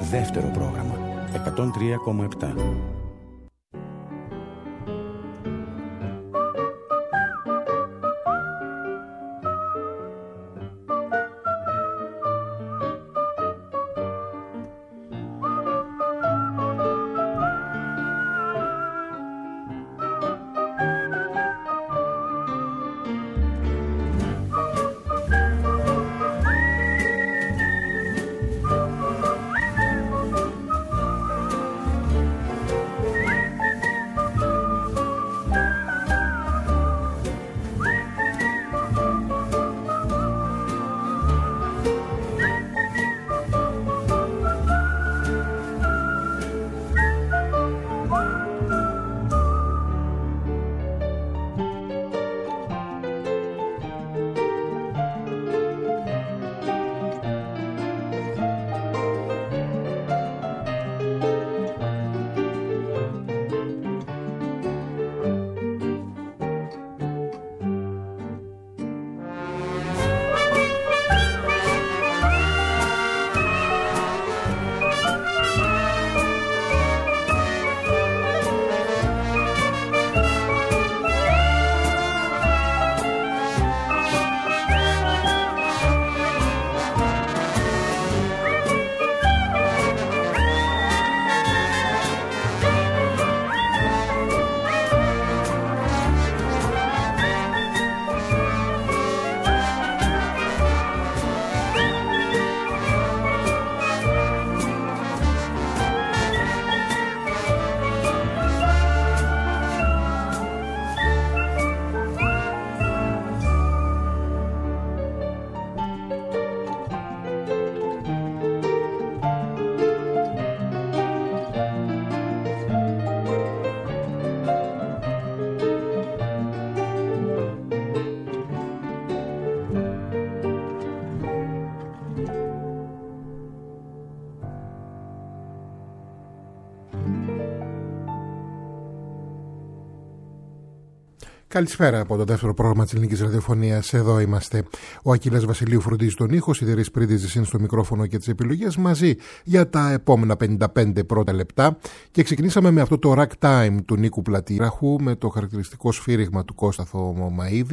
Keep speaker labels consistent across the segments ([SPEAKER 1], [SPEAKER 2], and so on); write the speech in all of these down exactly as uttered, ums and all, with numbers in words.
[SPEAKER 1] δεύτερο πρόγραμμα εκατόν τρία κόμμα επτά.
[SPEAKER 2] Καλησπέρα από το δεύτερο πρόγραμμα της Ελληνικής Ραδιοφωνίας. Εδώ είμαστε. Ο Ακύλας Βασιλείου φροντίζει τον ήχο, Σιδερής Πρίδης είναι στο μικρόφωνο και τις επιλογές, μαζί για τα επόμενα πενήντα πέντε πρώτα λεπτά. Και ξεκινήσαμε με αυτό το ragtime του Νίκου Πλατήραχου, με το χαρακτηριστικό σφύριγμα του Κώστα Θωμαΐδη,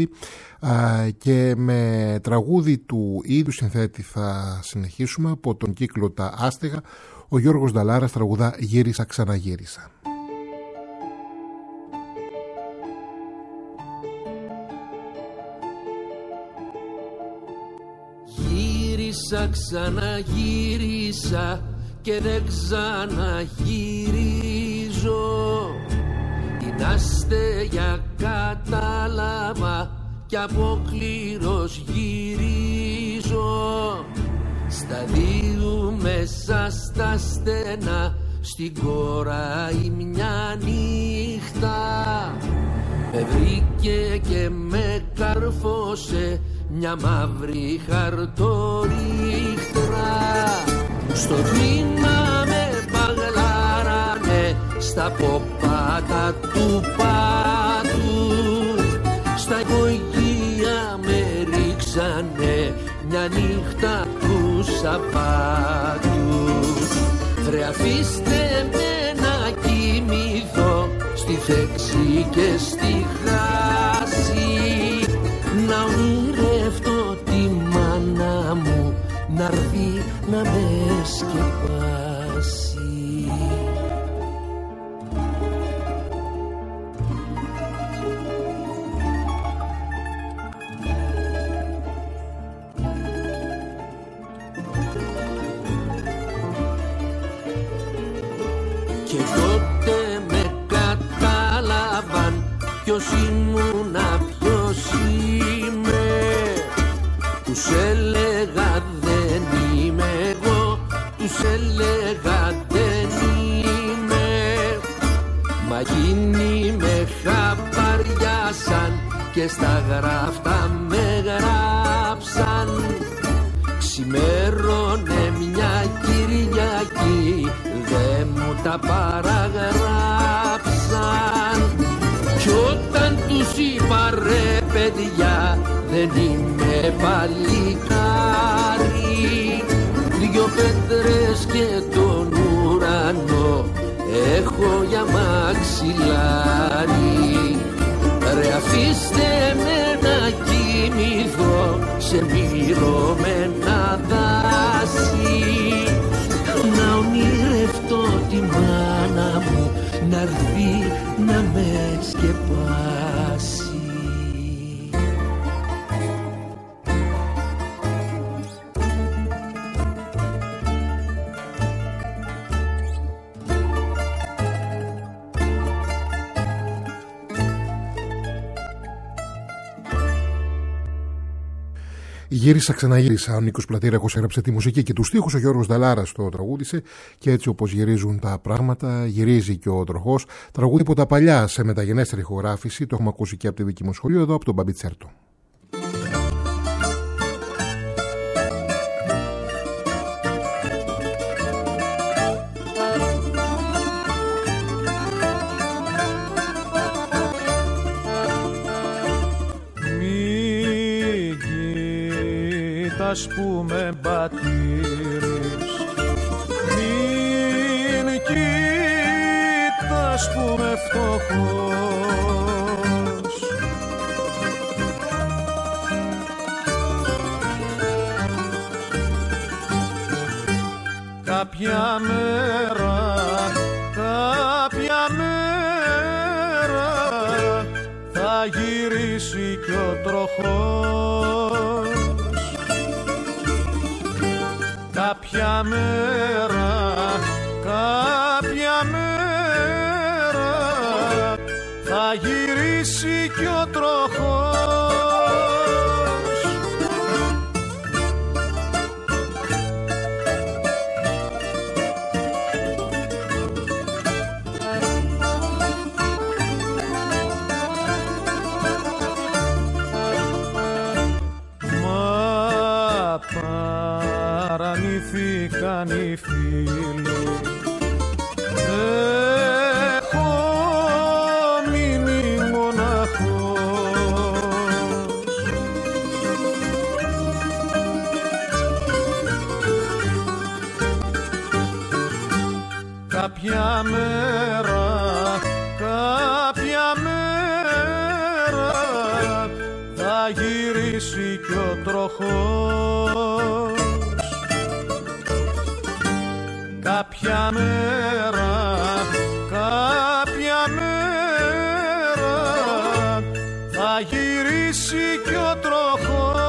[SPEAKER 2] και με τραγούδι του ίδιου συνθέτη θα συνεχίσουμε από τον κύκλο Τα Άστεγα. Ο Γιώργος Νταλάρας τραγουδά «Γύρισα, ξαναγύρισα».
[SPEAKER 3] Γύρισα, ξαναγύρισα και δεν ξαναγυρίζω. Την αστεγιά κατάλαβα κι αποκλήρως γυρίζω. Στα δύο μέσα στα στενά, στην κόραη μια νύχτα με βρήκε και με καρφώσε μια μαύρη χαρτορίχτρα. Στο βήμα με παγλάρανε, στα ποπάτα του πάτου, στα υπογεία με ρίξανε μια νύχτα του Σαββάτου. Βρε αφήστε με να κοιμηθώ στη θέξη και στη χάση, να ονειρευτώ τη μάνα μου να'ρθεί να με σκεπάσει. Και τότε με κατάλαβαν ποιος ήμουνα, ποιος είμαι. Τους έλεγα δεν είμαι εγώ, τους έλεγα δεν είμαι. Μα εκείνοι με χαπαριάσαν και στα γράφτα με γράψαν. Ξημέρωνε μια Κυριακή, δε μου τα παραγράψαν. Κι όταν τους είπα ρε παιδιά, δεν είμαι παλικάρι, δυο πέτρες στέλνες και τον ουρανό έχω για μαξιλάρι. Ρε αφήστε με να κοιμηθώ σε μυρωμένα δάση, να ονειρευτώ τη μάνα μου να έρθει να με σκεπάσει.
[SPEAKER 2] Γύρισα, ξαναγύρισα. Ο Νίκος Πλατήρακος έγραψε τη μουσική και τους στίχους. Ο Γιώργος Νταλάρας το τραγούδισε. Και έτσι όπως γυρίζουν τα πράγματα, γυρίζει και ο τροχός. Τραγούδι από τα παλιά σε μεταγενέστερη ηχογράφηση. Το έχουμε ακούσει και από τη δική μου σχολείο εδώ, από τον Μπαμπιτσέρτο.
[SPEAKER 4] Ας πούμε μπατήρης, μην κοίτας που με φτωχός. Κάποια μέρα, κάποια μέρα θα γυρίσει κι ο τροχός. Κάποια μέρα, κάποια μέρα θα γυρίσει κι ο τροχός. Μα παραμύθηκαν οι φίλοι, έχω μείνει μοναχός. Κάποια μέρα, κάποια μέρα θα γυρίσει κι ο τροχός. Κάποια μέρα, κάποια μέρα θα γυρίσει κι ο τροχός.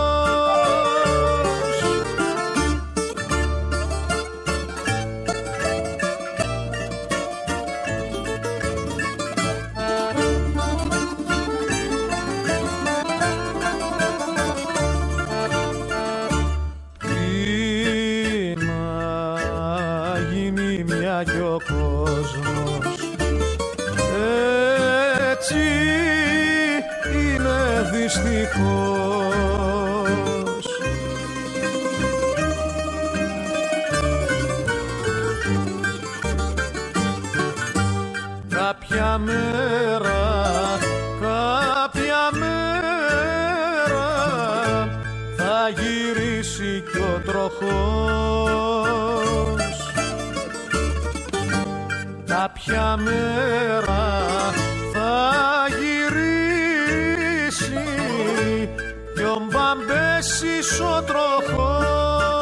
[SPEAKER 4] Κι ο κόσμος έτσι είναι δυστυχώς. Κάποια μέρα, κάποια μέρα θα γυρίσει κι ο τροχός. Κάποια μέρα θα γυρίσει κι ο Μπαμπέσης ο τροχός.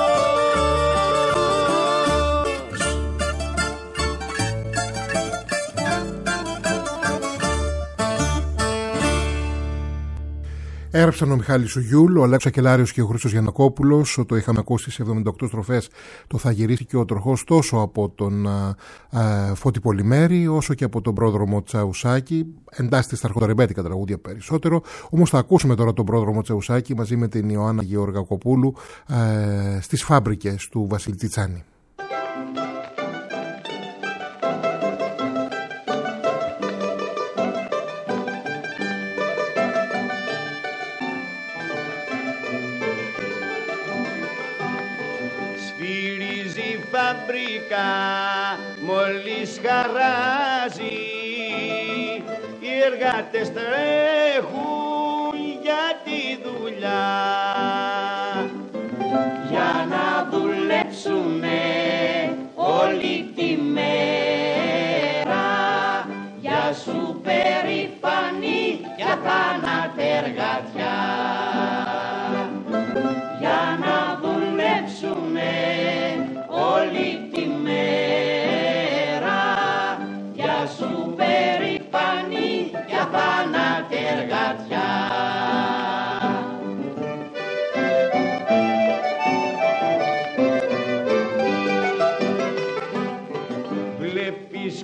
[SPEAKER 2] Έγραψαν ο Μιχάλης Σουγιούλ, ο Αλέξος Ακελάριος και ο Χρήστος Γιαννακόπουλος. Το είχαμε ακούσει σε εβδομήντα οκτώ στροφές. Το θα γυρίσει και ο τροχός τόσο από τον α, α, Φώτη Πολυμέρη όσο και από τον πρόδρομο Τσαουσάκη. Εντάσσεται στα αρχονταρεμπέτικα τραγούδια περισσότερο. Όμως θα ακούσουμε τώρα τον πρόδρομο Τσαουσάκη μαζί με την Ιωάννα Γεωργακοπούλου α, στις φάμπρικες του Βασίλη Τσιτσάνη.
[SPEAKER 5] Φαμπρικά μόλις χαράζει, οι εργάτες τρέχουν για τη δουλειά, για να δουλέψουνε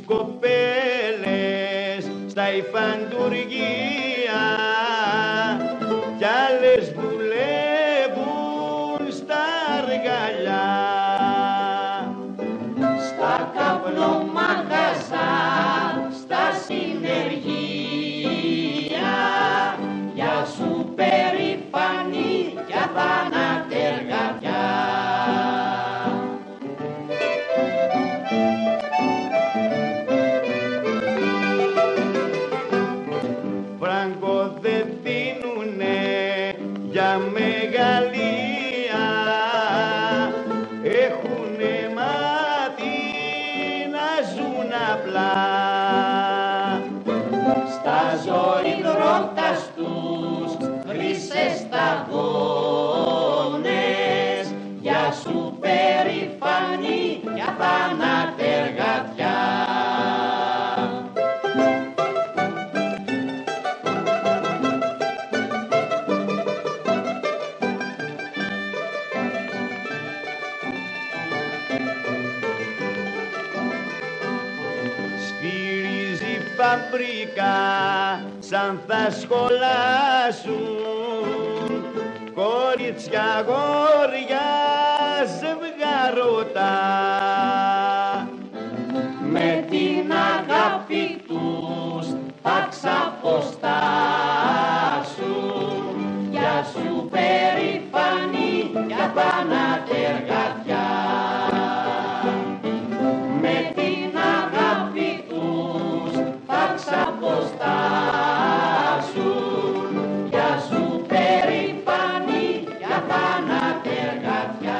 [SPEAKER 5] κοπέλες στα υφαντουργία κι άλλες δουλεύουν στα αργαλιά.
[SPEAKER 6] Στα καπνομαγαζά, στα συνεργεία, για σου περήφανη κι αθανατεργατιά.
[SPEAKER 5] Φράγκο δεν δίνουνε για μεγαλεία, έχουνε μάθει να ζουν απλά.
[SPEAKER 6] Στα ζωηδρότας τους χρυσές σταγόνες, για σου περήφανη κι αθανατεργατιά.
[SPEAKER 5] Σφυρίζει φαμπρικά σαν θα σχολάσουν, κορίτσια αγόρια ζευγαρωτά.
[SPEAKER 6] Με την αγάπη τους θα ξαποστάσουν, για σου περήφανη κι αθανατεργατιά. Με την αγάπη τους θα ξαποστάσουν, για σου περήφανη κι αθανατεργατιά.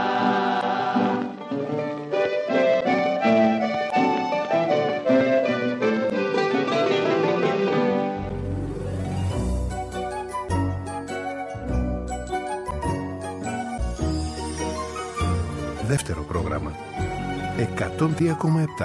[SPEAKER 7] Δεύτερο πρόγραμμα εκατόν τρία κόμμα επτά.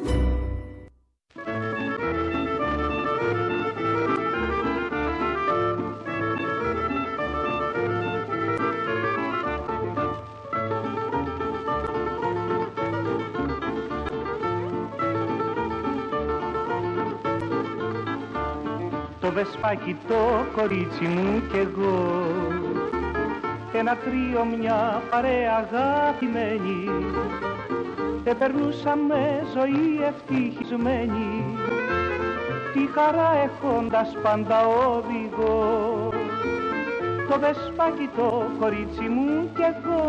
[SPEAKER 4] Το βεσπάκι το κορίτσι μου κι εγώ, ένα τρίο μια παρέα αγαπημένη, επερνούσαμε ζωή ευτυχισμένη, τη χαρά έχοντας πάντα οδηγό. Το βεσπάκι το κορίτσι μου κι εγώ.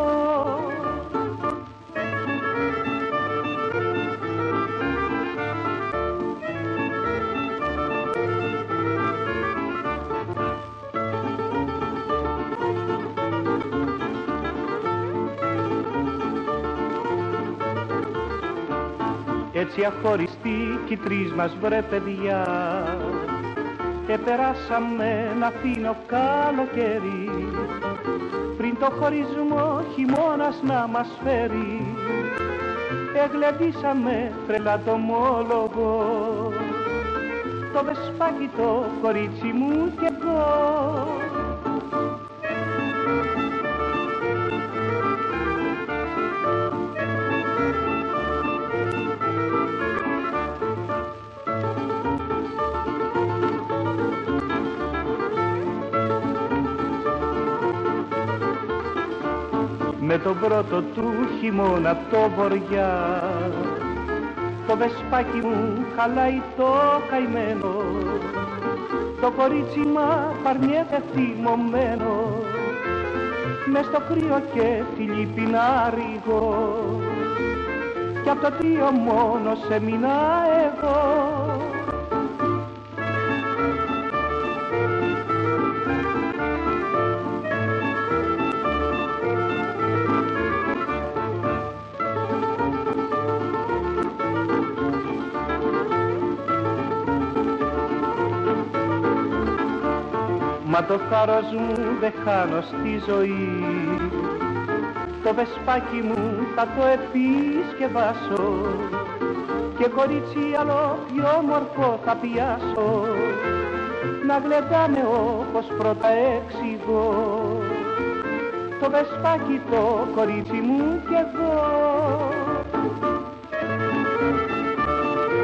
[SPEAKER 4] Έτσι αχωριστεί κι οι τρεις μας βρε παιδιά, επεράσαμε ένα φίνο καλοκαίρι, πριν το χωρισμό χειμώνας να μας φέρει, εγλεντήσαμε τρελά το μόλογο. Το βεσπάκι το κορίτσι μου κι εγώ. Με τον πρώτο του χειμώνα το βοριά, το βεσπάκι μου χαλάει το καημένο, το κορίτσι μα παρνιέται θυμωμένο, μες στο κρύο και τη λύπη να ρηγώ, κι απ' το τρίο μόνος έμεινα εγώ. Μα το θάρρος μου δεν χάνω στη ζωή, το βεσπάκι μου θα το επισκευάσω και κορίτσι άλλο πιο μορφό θα πιάσω, να γλεντάμε όπως πρώτα εξηγώ. Το βεσπάκι το κορίτσι μου κι εγώ.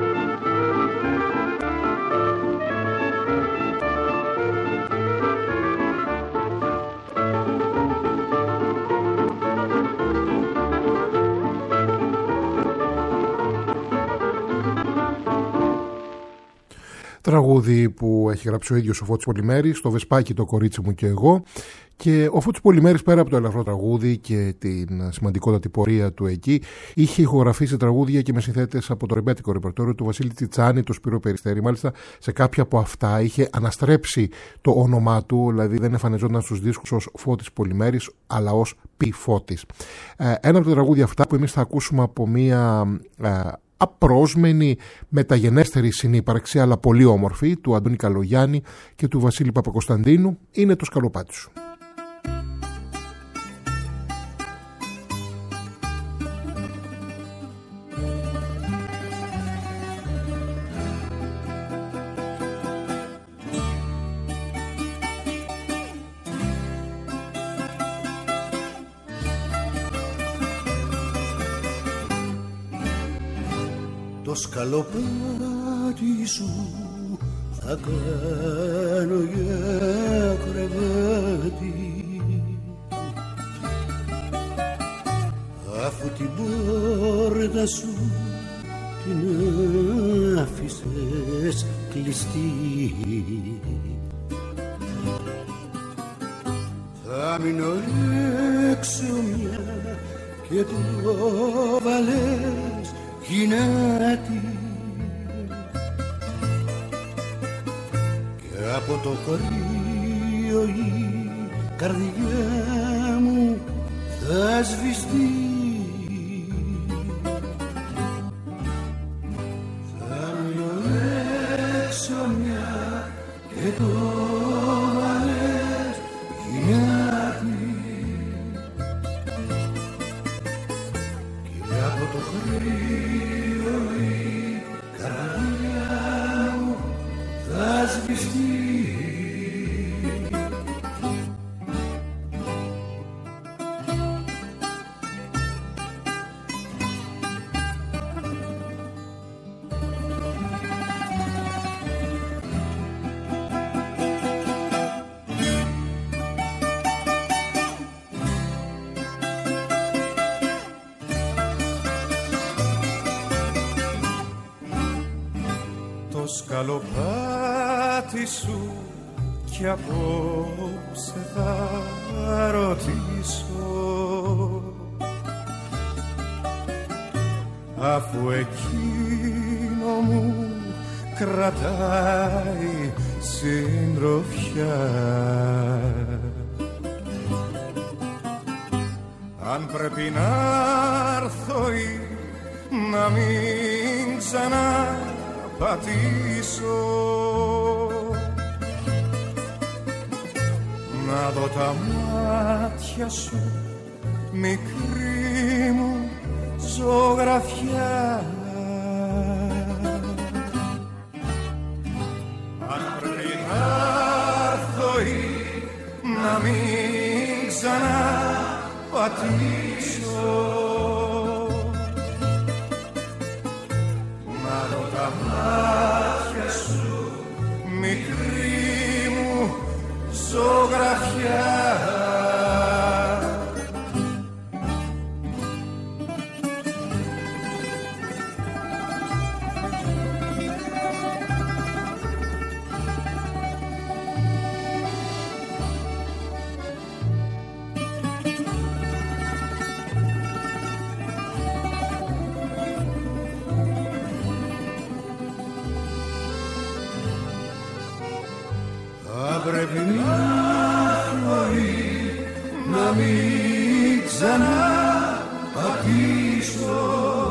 [SPEAKER 2] Τραγούδι που έχει γράψει ο ίδιος ο Φώτης Πολυμέρης, το Βεσπάκι το κορίτσι μου και εγώ. Και ο Φώτης Πολυμέρης, πέρα από το ελαφρό τραγούδι και την σημαντικότατη πορεία του εκεί, είχε ηχογραφήσει τραγούδια και με συνθέτες από το ρεμπέτικο ρεπερτόριο του Βασίλη Τσιτσάνη, του Σπύρο Περιστέρη. Μάλιστα, σε κάποια από αυτά είχε αναστρέψει το όνομά του, δηλαδή δεν εμφανιζόταν στους δίσκους ως Φώτης Πολυμέρης, αλλά ως Πι Φώτης. Ένα από τα τραγούδια αυτά που εμείς θα ακούσουμε από μία απρόσμενη μεταγενέστερη συνύπαρξη, αλλά πολύ όμορφη, του Αντώνη Καλογιάννη και του Βασίλη Παπακοσταντίνου, είναι το Σκαλοπάτι σου.
[SPEAKER 8] Το σκαλοπάτι σου θα κάνω για κρεβάτι, αφού την πόρτα σου την άφησες κλειστή. Θα μείνω έξω μια και το βάλες γυνάτι, και από το κρύο η καρδιά μου θα σβηστεί. Θα μείνω έξω μια και το βάλες γυνάτι, και από το κρύο η καρδιά μου θα σβηστεί.
[SPEAKER 9] Σκαλοπάτι σου κι απόψε θα ρωτήσω, αφού εκείνο μου κρατάει συντροφιά. Αν πρέπει να έρθω ή να μην ξανά πατήσω, να δω τα μάτια σου, μικρή μου ζωγραφιά. Αν πρέπει να έρθω ή να μην ξανά πατήσω, να δω τα μάτια σου, μικρή μου ζωγραφιά. Πρέπει να χωρεί, να μην ξανά πατήσω,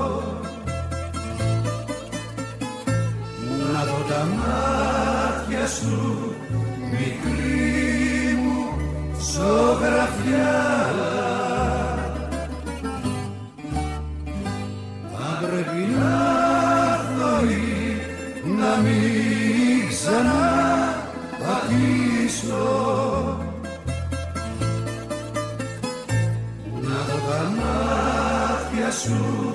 [SPEAKER 9] να δω τα μάτια σου, μικρή μου ζωγραφιά. Αν πρέπει να χωρεί, να μην ξανά πατήσω, να δω τα μάτια σου,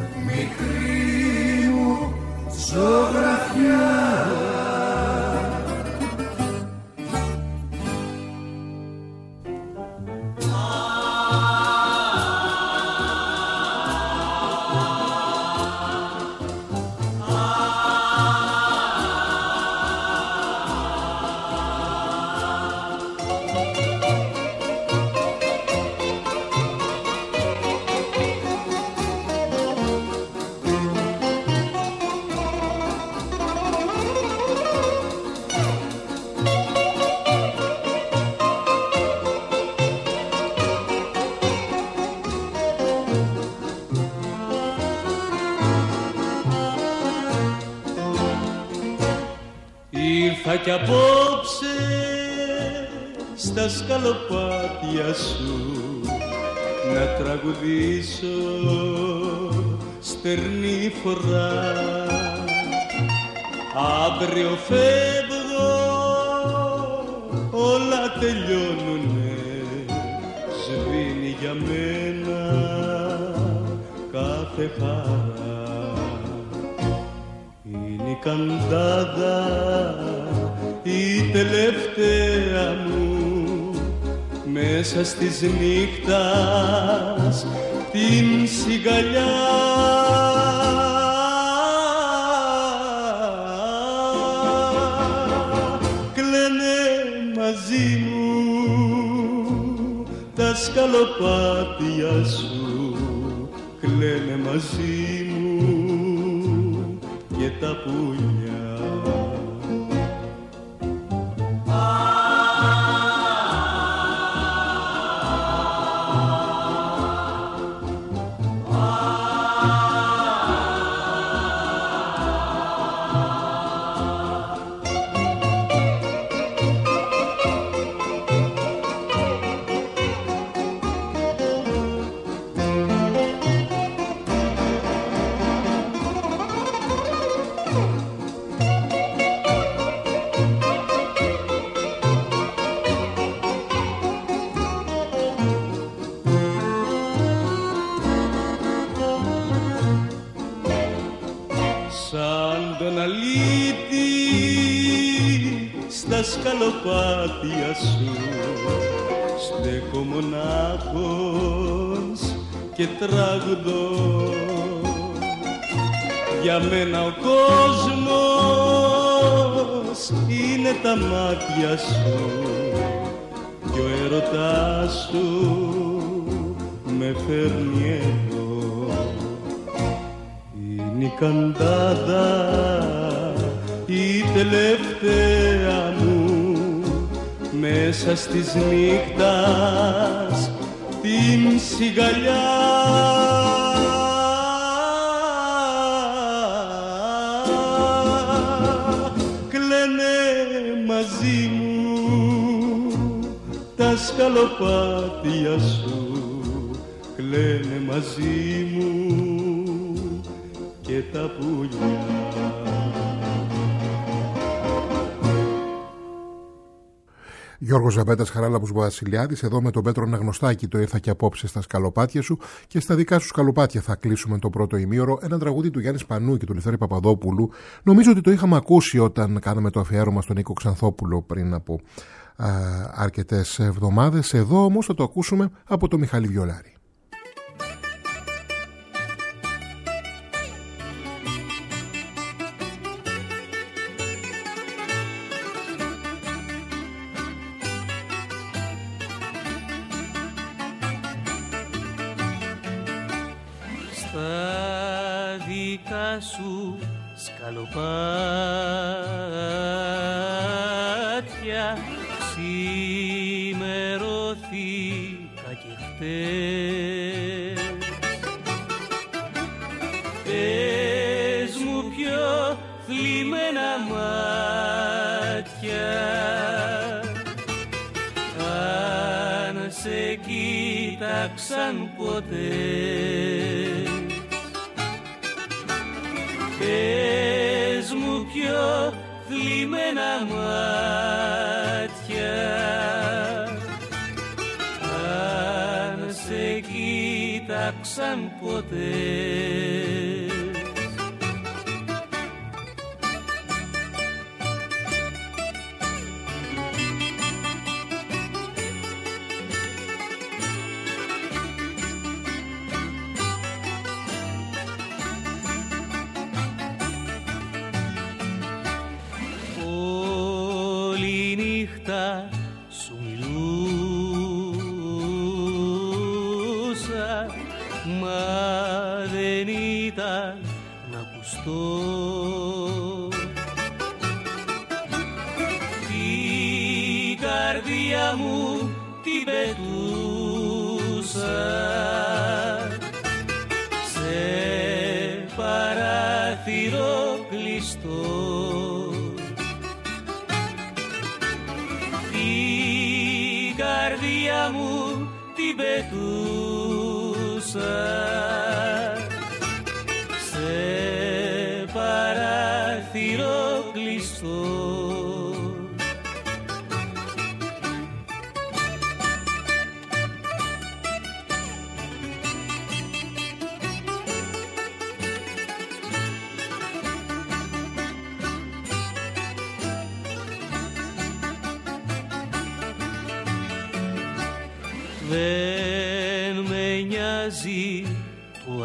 [SPEAKER 9] μικρή μου ζωγραφιά.
[SPEAKER 10] Ήρθα κι απόψε στα σκαλοπάτια σου να τραγουδήσω στερνή φορά. Αύριο φεύγω, όλα τελειώνουνε, σβήνει για μένα κάθε χαρά. Είναι η καντάδα η τελευταία μου, μέσα στις νύχτας την σιγαλιά. Κλαίνε μαζί μου τα σκαλοπάτια σου, κλαίνε μαζί μου και τα πουλιά. Σκαλοπάτια σου στέκω μονάχος και τραγουδώ. Για μένα ο κόσμος είναι τα μάτια σου κι ο έρωτάς σου με φέρνει εδώ. Είναι η καντάδα η τελευταία μου, μέσα στις νύχτας την σιγαλιά. Κλαίνε μαζί μου τα σκαλοπάτια σου, κλαίνε μαζί μου και τα πουλιά.
[SPEAKER 2] Γιώργος Ζαμπέτας, Χαράλαμπος Βασιλιάδης, εδώ με τον Πέτρο Αναγνωστάκη. Το ήρθα και απόψε στα σκαλοπάτια σου, και στα δικά σου σκαλοπάτια θα κλείσουμε το πρώτο ημίωρο. Ένα τραγούδι του Γιάννη Σπανού και του Λευθέρη Παπαδόπουλου. Νομίζω ότι το είχαμε ακούσει όταν κάναμε το αφιέρωμα στον Νίκο Ξανθόπουλο πριν από α, αρκετές εβδομάδες. Εδώ όμως θα το ακούσουμε από το Μιχάλη Βιολάρη.
[SPEAKER 11] Σου σκαλοπάτια ξημερώθηκα και χτες. Πες μου πιο θλιμμένα μάτια, αν σε κοίταξαν ποτέ. Πες μου πιο θλιμμένα μάτια, αν σε κοίταξαν ποτέ. Σου μιλούσα, μα δεν ήταν να ακουστώ. Την καρδιά μου την πετούσα σε παράθυρο κλειστό. άκουσα σε παράθυρο κλειστό. Δεν με νοιάζει, του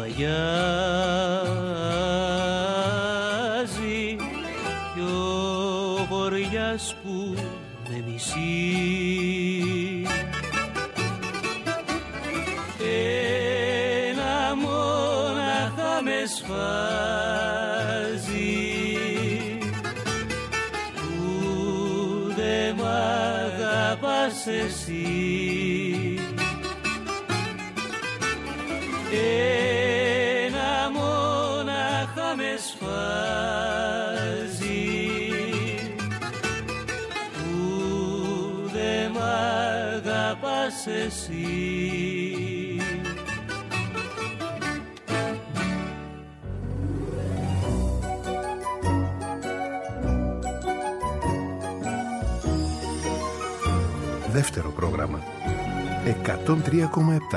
[SPEAKER 11] αγιάζει κι ο βοριάς που με μισεί. Ένα μόναχα με σφάζει που δε μ' αγαπάς εσύ. Ένα μόναχα με σφάζει που δε μ' αγαπάς εσύ.
[SPEAKER 7] Δεύτερο πρόγραμμα εκατόν τρία κόμμα επτά.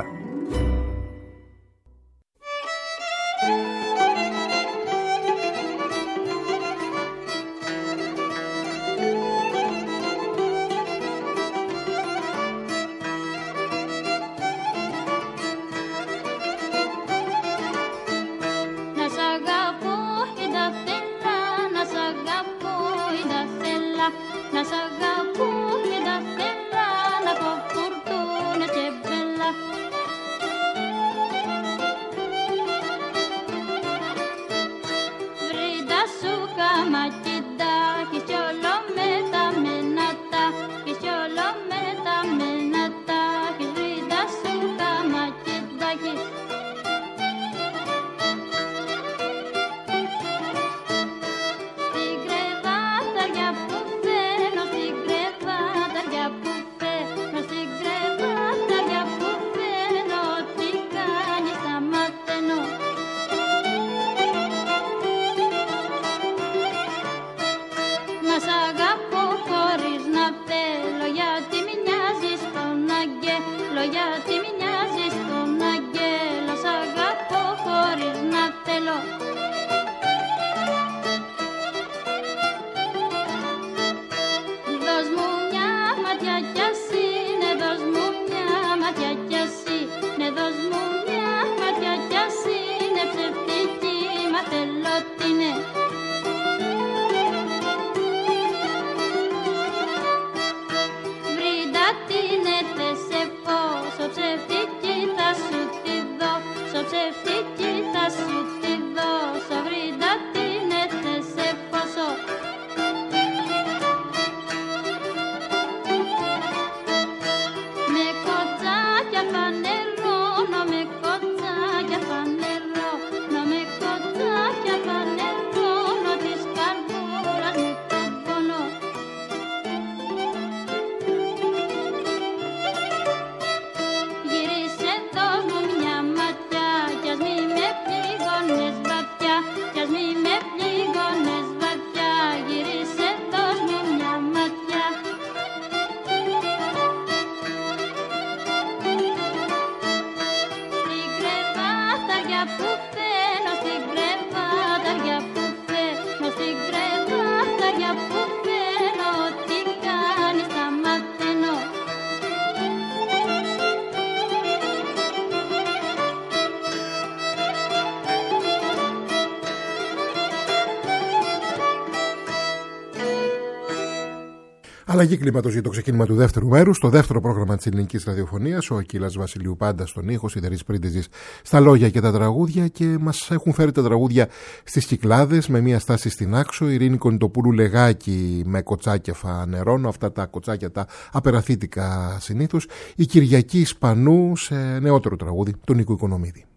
[SPEAKER 2] Αλλαγή κλίματος για το ξεκίνημα του δεύτερου μέρους. Στο δεύτερο πρόγραμμα της ελληνικής ραδιοφωνίας, ο Ακύλας Βασιλείου πάντα στον ήχο, Σιδερής Πρίντεζης στα λόγια και τα τραγούδια, και μας έχουν φέρει τα τραγούδια στις Κυκλάδες με μια στάση στην Άξο, Ειρήνη Κονιτοπούλου Λεγάκη με κοτσάκεφα νερώνω, αυτά τα κοτσάκια τα απεραθήτικα συνήθως, η Κυριακή Ισπανού σε νεότερο τραγούδι του Νίκου Οικονομίδη.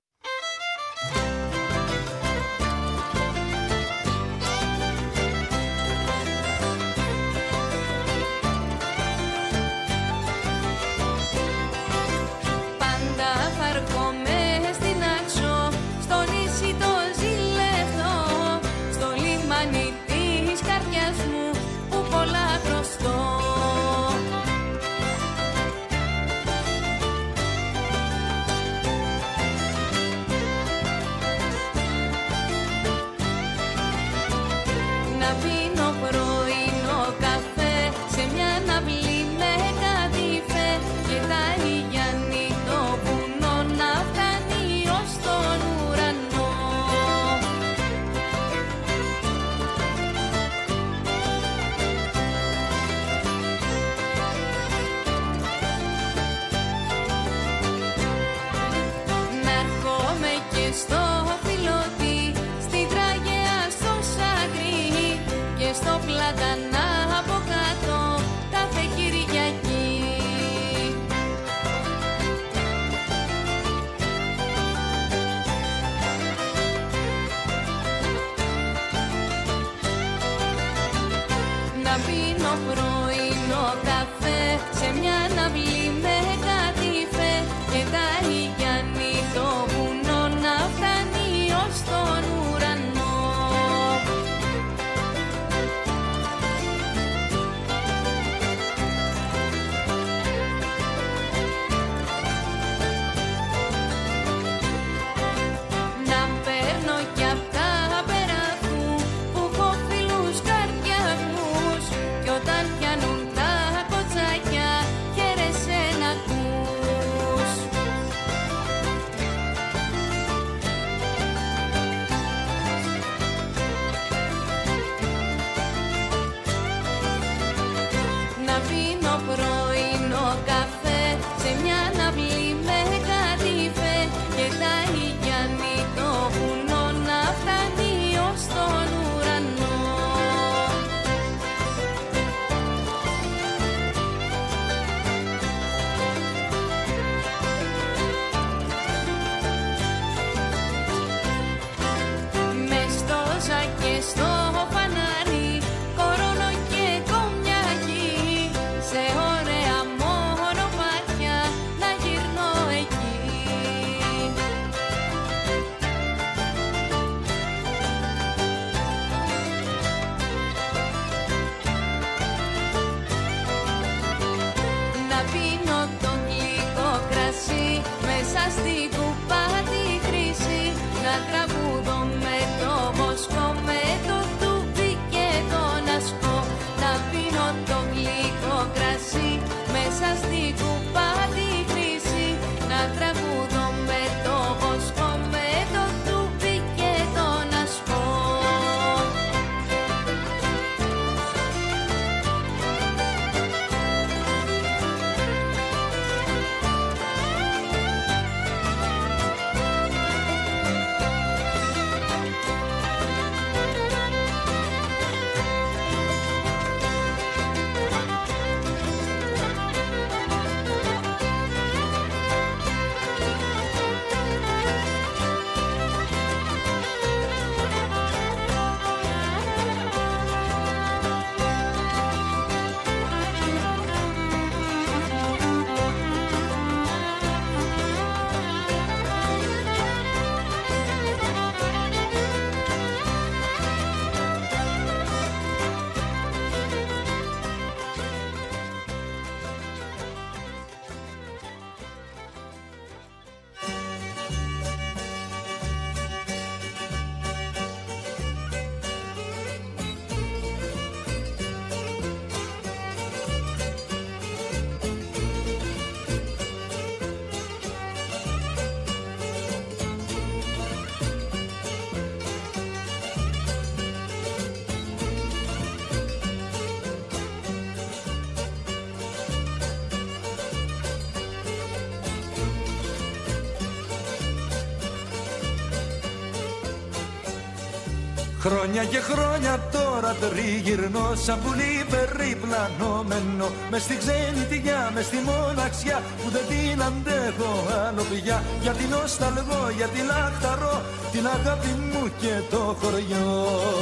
[SPEAKER 12] Πάντα θα έρχομαι στη πρωινό καφέ σε μια αναβλή με κατήφε και τα Ιγιάννη το βουνό να φτάνει ως τον ουρανό. Να παίρνω κι απ' τα περάκου που έχω φίλους καρδιαγμούς κι όταν πιάνουν τα κοτσάκια χαίρεσαι να ακούς. Να πίνω πρωινό καφέ σε μια αναβλή με κατήφε και τα Ιγιάννη το βουνό να φτάνει ως τον ουρανό. Μες στο ζακέ στο φανάρι κορώνω και κομιάκι σε ωραία μονοπάτια να γυρνώ εκεί. Να πίνω το γλυκό κρασί μέσα στην κουπά τη χρήση, να τραγουδώ με το βοσκό, με το τούμπι και τον ασκό. Να πίνω το γλυκό κρασί μέσα στην κουπά τη χρήση, να τραγουδώ με το βοσκό, με το τούμπι και τον ασκό.
[SPEAKER 13] Χρόνια και χρόνια τώρα τριγυρνώ σαν πουλί περιπλανωμένο μες στη ξενιτιά, μες στη μοναξιά που δεν την αντέχω άλλο πια. Γιατί νοσταλγώ, γιατί λαχταρώ την αγάπη μου και το χωριό.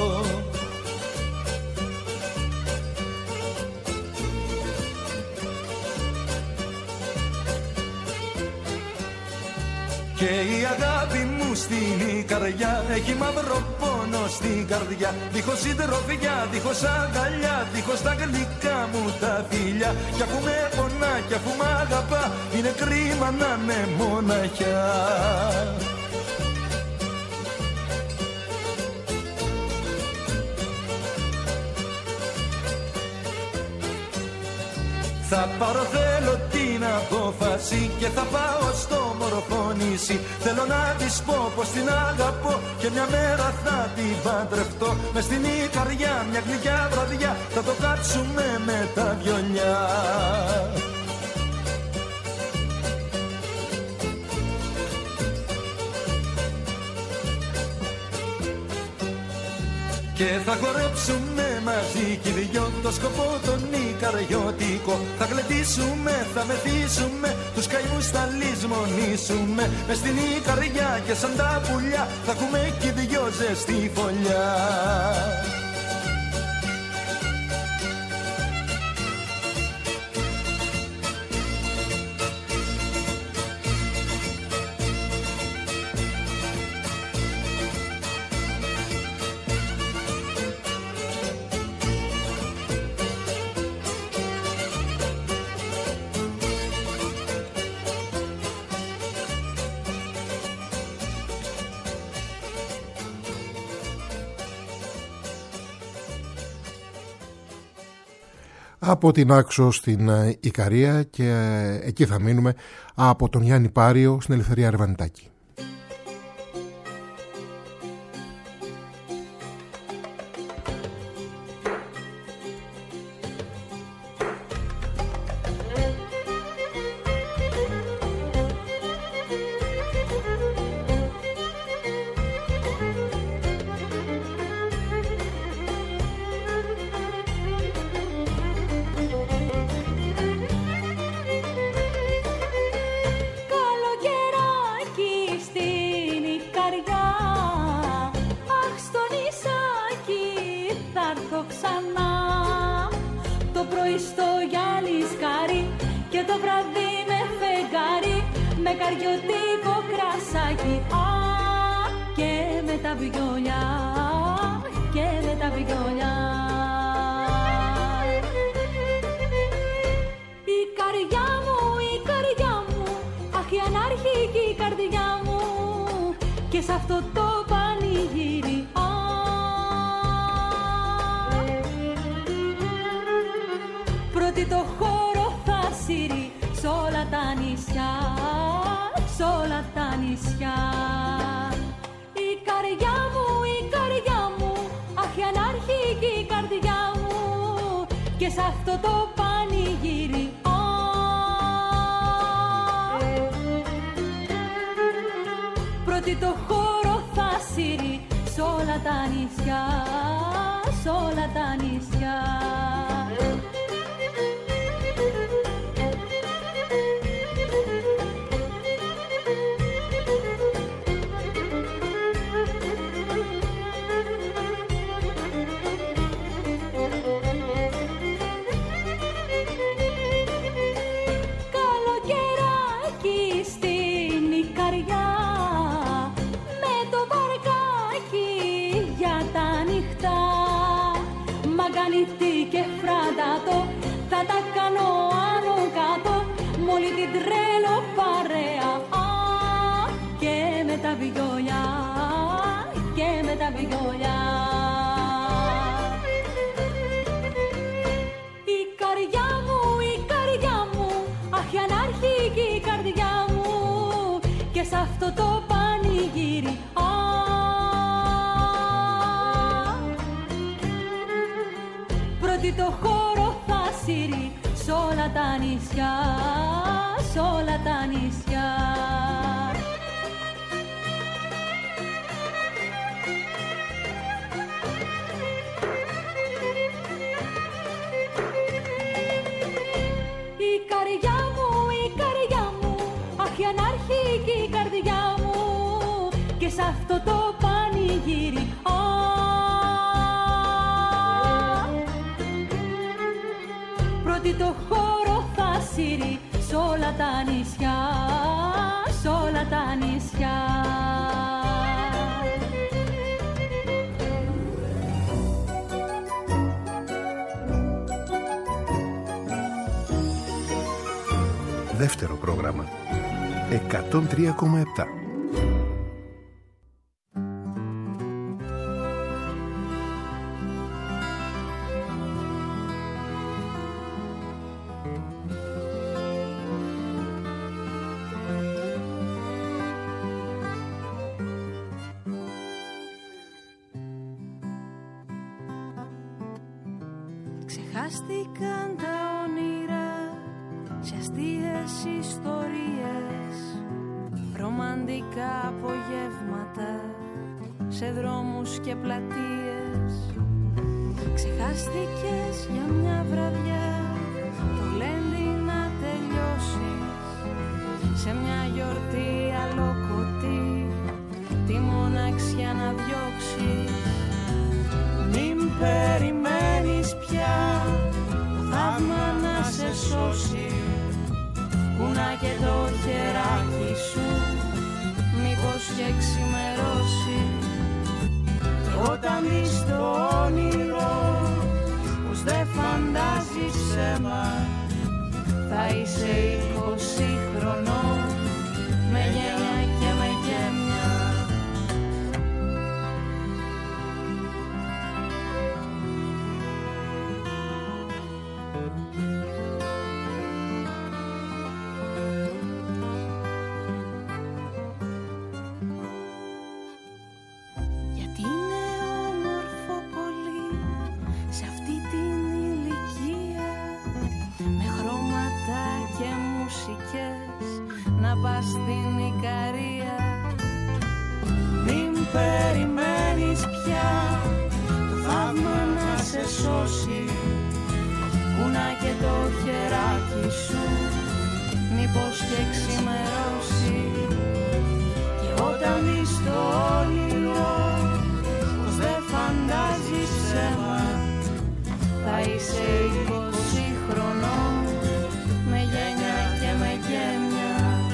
[SPEAKER 13] Και η αγάπη μου στην καρδιά έχει μαύρο πόνο στην καρδιά. Δίχως συντροφιά, δίχως αγκαλιά, δίχως τα γλυκά μου τα φιλιά. Κι αφού με πονά, κι αφού μ' αγαπά, είναι κρίμα να είναι μοναχιά. Θα πάρω θέλω την απόφαση και θα πάω στο μορφό νησί. Θέλω να της πω πως την αγαπώ και μια μέρα θα την παντρευτώ. Μες στην Ικαριά μια γλυκιά βραδιά θα το κάτσουμε με τα βιολιά. Και θα χορέψουμε μαζί κι οι δυο το σκοπό τον Ικαριώτικο. Θα γλεντήσουμε, θα μεθύσουμε, τους καημούς θα λησμονήσουμε. Μες στην Ικαριά και σαν τα πουλιά θα έχουμε κι οι δυο ζεστή φωλιά.
[SPEAKER 2] από την Άξο στην Ικαρία και εκεί θα μείνουμε, από τον Γιάννη Πάριο στην Ελευθερία Αρβανιτάκη.
[SPEAKER 7] Δεύτερο πρόγραμμα εκατόν τρία κόμμα επτά.
[SPEAKER 14] Ξεχάστηκαν τα όνειρα σε αστείες ιστορίες, ρομαντικά απογεύματα σε δρόμους και πλατείες. Ξεχάστηκες για μια βραδιά το λέντι να τελειώσεις, σε μια γιορτή αλόκοτη τη μοναξιά να διώξεις. Μην περιμένεις πια το θαύμα να σε σώσει, κουνά και το χεράκι σου, μήπως και ξημερώσει. Και όταν δεις το όνειρο πως δεν φαντάζεις ψέμα, θα είσαι είκοσι χρονών με γένια και με γέμια. πας στην Ικαρία. Μην περιμένεις πια το θαύμα να σε σώσει. Κούνα και το χεράκι σου, μήπως και ξημερώσει. Και όταν δεις το όνειρο πως δεν φαντάζεις ψέμα, θα είσαι είκοσι χρονών με γένια και με γέμια.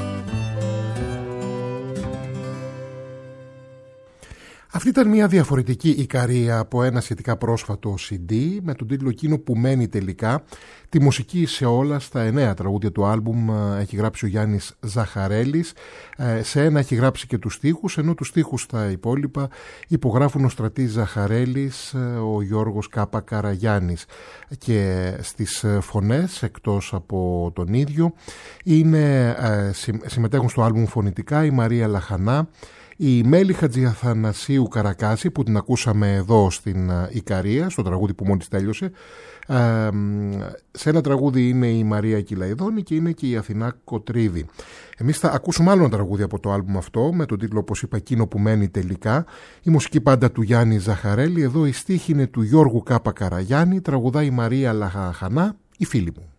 [SPEAKER 2] Αυτή ήταν μια διαφορετική Ικαρία από ένα σχετικά πρόσφατο σι ντι με τον τίτλο «Εκείνο που μένει τελικά». Τη μουσική σε όλα στα εννέα τραγούδια του άλμπουμ έχει γράψει ο Γιάννης Ζαχαρέλης. Σε ένα έχει γράψει και τους στίχους, ενώ τους στίχους στα υπόλοιπα υπογράφουν ο Στρατής Ζαχαρέλης, ο Γιώργος Κάπα Καραγιάννης. Και στις φωνές, εκτός από τον ίδιο, είναι, συμμετέχουν στο άλμπουμ φωνητικά η Μαρία Λαχανά, η Μέλη Χατζιαθανασίου Καρακάση, που την ακούσαμε εδώ στην Ικαρία, στο τραγούδι που μόλις τέλειωσε. Ε, σε ένα τραγούδι είναι η Μαρία Κυλαϊδόνη και είναι και η Αθηνά Κοτρίδη. Εμείς θα ακούσουμε άλλο ένα τραγούδι από το άλμπουμ αυτό, με τον τίτλο, όπως είπα, «Εκείνο που μένει τελικά». Η μουσική πάντα του Γιάννη Ζαχαρέλη. Εδώ η στίχη είναι του Γιώργου Κάπα Καραγιάννη. Τραγουδάει η Μαρία Λαχανά, η φίλη μου.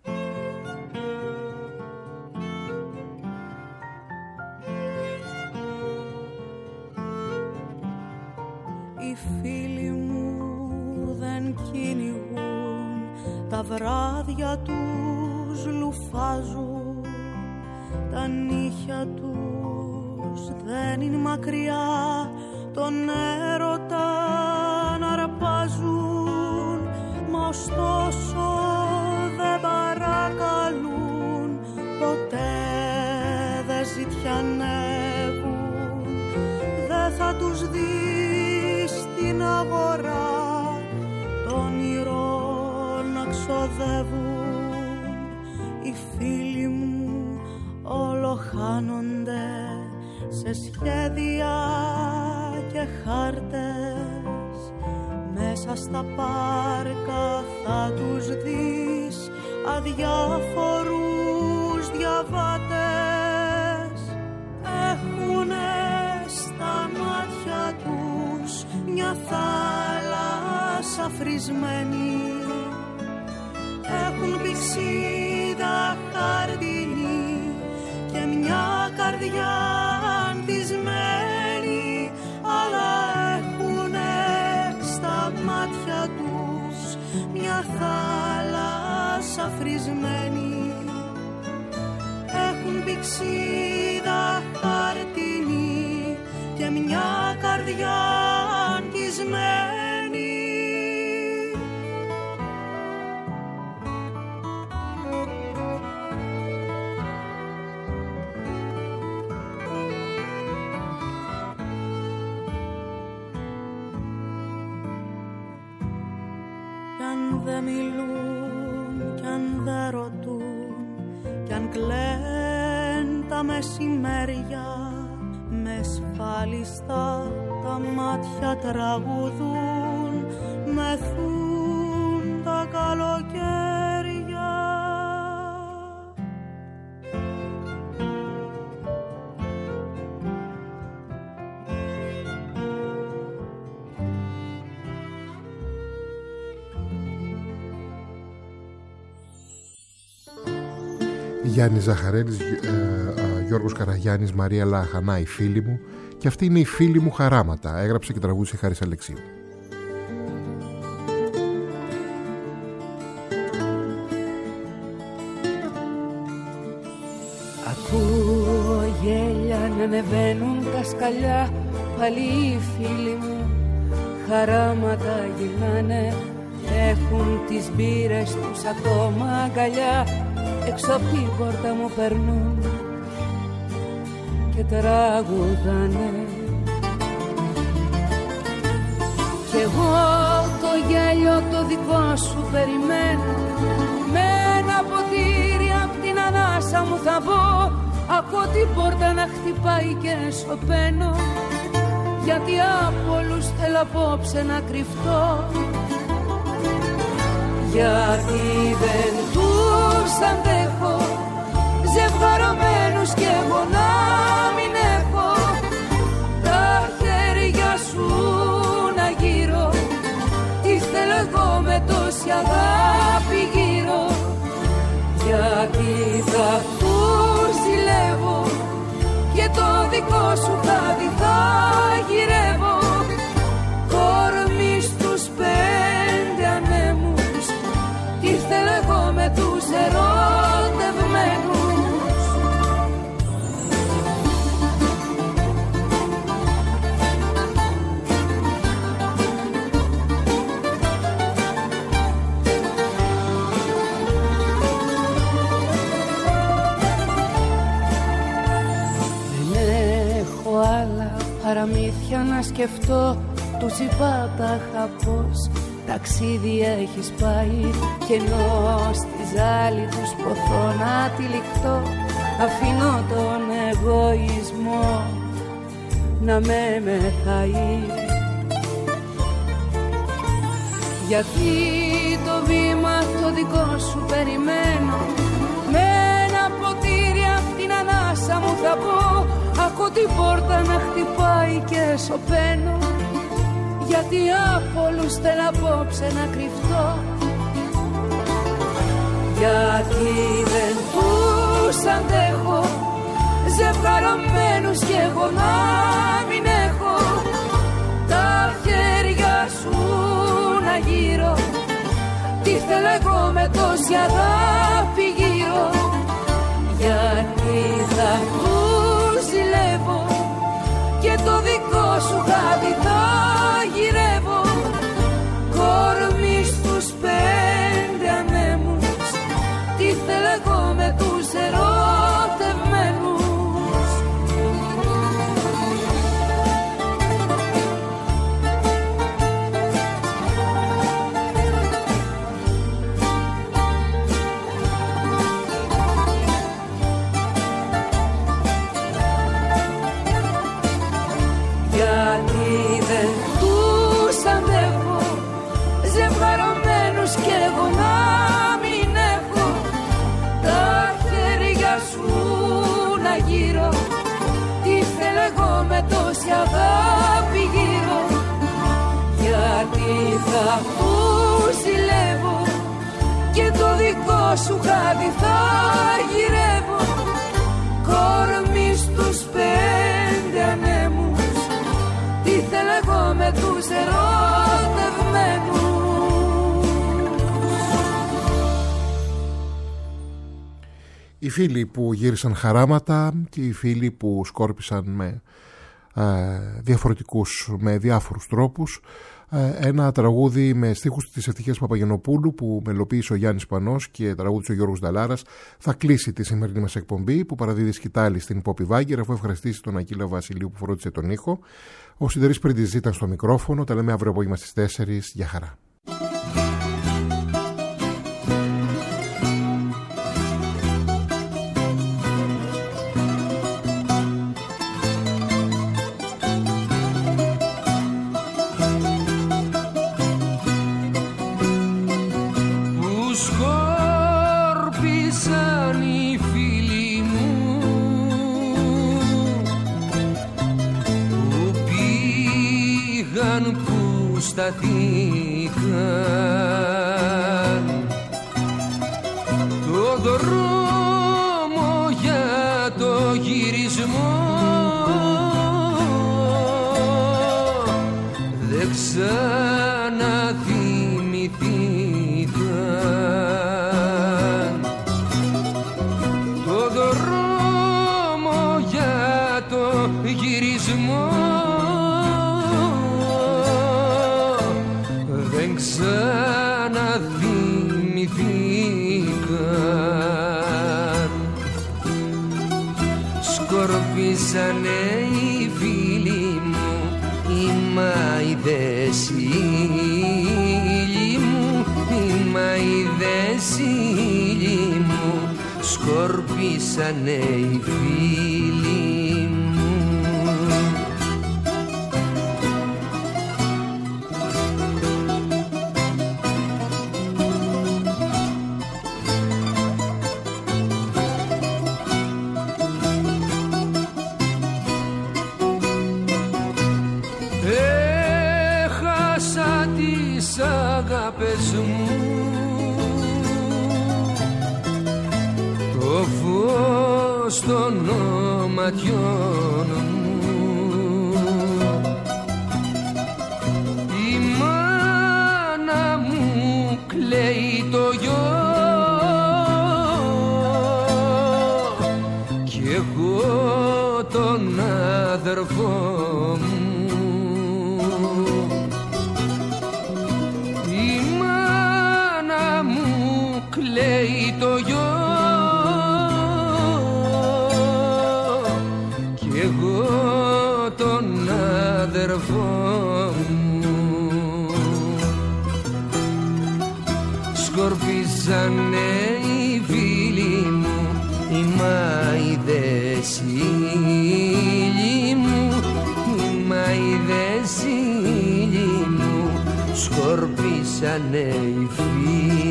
[SPEAKER 14] Οι φίλοι μου δεν κυνηγούν, τα βράδια τους λουφάζουν, τα νύχια τους δεν είναι μακριά, τον έρωτα να αρπάζουν, μα ωστόσο δεν παρακαλούν, ποτέ δεν ζητιανεύουν, δεν θα τους δεις στην αγορά το όνειρο να ξοδεύουν. Οι φίλοι μου όλο χάνονται σε σχέδια και χάρτες, μέσα στα πάρκα θα τους δεις αδιάφορους διαβάτες. Έχουνε στα μάτια τους μια θάλασσα φρισμένη, έχουν πηξίδα χαρτινή και μια καρδιά αντισμένη, αλλά έχουνε στα μάτια τους μια θάλασσα φρισμένη, έχουν πηξίδα χαρτινή και μια καρδιά αντισμένη. Κι αν δεν μιλούν, κι αν δεν ρωτούν, κι αν κλαιν τα μεσημέρια, με σφάλιστα τα μάτια τραγουδούν, μεθούν τα καλοκαίρια.
[SPEAKER 2] Γιάννης Ζαχαρέλης, ε, ε, Γιώργος Καραγιάννης, Μαρία Λαχανά, η φίλη μου. Και αυτή είναι η φίλη μου χαράματα. Έγραψε και τραγούδισε Χάρης Αλεξίου.
[SPEAKER 15] Ακούω γέλια να ανεβαίνουν τα σκαλιά, πάλι οι φίλοι μου χαράματα γυρνάνε, έχουν τις μπύρες τους ακόμα αγκαλιά, έξω απ' την πόρτα μου περνούν και τραγουδάνε. Κι εγώ το γέλιο το δικό σου περιμένω, με ένα ποτήρι απ' την ανάσα μου θα μπω, ακούω την πόρτα να χτυπάει και σωπαίνω, γιατί από όλους θέλω απόψε να κρυφτώ, γιατί δεν τους αντέχω ζευγαρωμένους και μονάχους σου χάδι θα γυρεύω, κορμί στους πέντε ανέμους, τι θέλω εγώ με τους ερωτευμένους. Παραμύθια να σκεφτώ, τους είπα τα χαπός, ταξίδι έχεις πάει, και ενώ στη ζάλη τους ποθώ να τυλιχτώ, αφήνω τον εγωισμό να με μεθαεί. Γιατί το βήμα το δικό σου περιμένω, με ένα ποτήρι απ' την ανάσα μου θα πω, ακούω την πόρτα να χτυπάει και σωπαίνω, γιατί από όλους θέλω απόψε να κρυφτώ. Γιατί δεν τους αντέχω, ζευγαρωμένους κι εγώ να μην έχω, τα χέρια σου να γύρω, τι θέλω εγώ με τόση αγάπη γύρω. Γιατί θα τους ζηλεύω και το δικό σου χάδι θα γυρεύω, κορμί στους πέντε ανέμους, τι θέλω εγώ με τους ερωτευμένους. Κι εγώ να μην έχω, τα χέρια σου να γύρω, τι θέλω εγώ με τόση αγάπη γύρω. Γιατί θα τους ζηλεύω και το δικό σου χάδι θα γυρεύω, κορμί στους πέντε ανέμους, τι θέλω εγώ με τους ερωτευμένους.
[SPEAKER 2] Οι φίλοι που γύρισαν χαράματα και οι φίλοι που σκόρπισαν με, ε, διαφορετικούς, με διάφορους τρόπους, ε, ένα τραγούδι με στίχους της Ευτυχίας Παπαγενοπούλου που μελοποίησε ο Γιάννης Πανός και τραγούδισε ο Γιώργος Νταλάρας, θα κλείσει τη σημερινή μας εκπομπή που παραδίδει σκητάλη στην Πόπη Βάγκερ, αφού ευχαριστήσει τον Ακύλα Βασιλείου που φρόντισε τον ήχο. Ο Σιδερής Πρίντιζης ήταν στο μικρόφωνο. Τα λέμε αύριο απόγευμα στις τέσσερις. Γεια χαρά.
[SPEAKER 3] σταθήκαν το δρόμο για το γυρισμό δεν ξαναθυμηθήκαν το δρόμο για το γυρισμό δεν ξαναθυμηθήκαν. Σκορπίσανε οι φίλοι μου, οι μαϊδές ήλοι μου, οι μαϊδές ήλοι μου, σκορπίσανε οι φίλοι μου. Το φως των ματιών μου αδερφό μου. Η μάνα μου κλαίει το γιο κι εγώ τον αδερφό μου. Σκορπίσανε οι φίλοι μου, οι μάιδες ήλοι μου, οι μάιδες ήλοι μου, σκορπίσανε οι φίλοι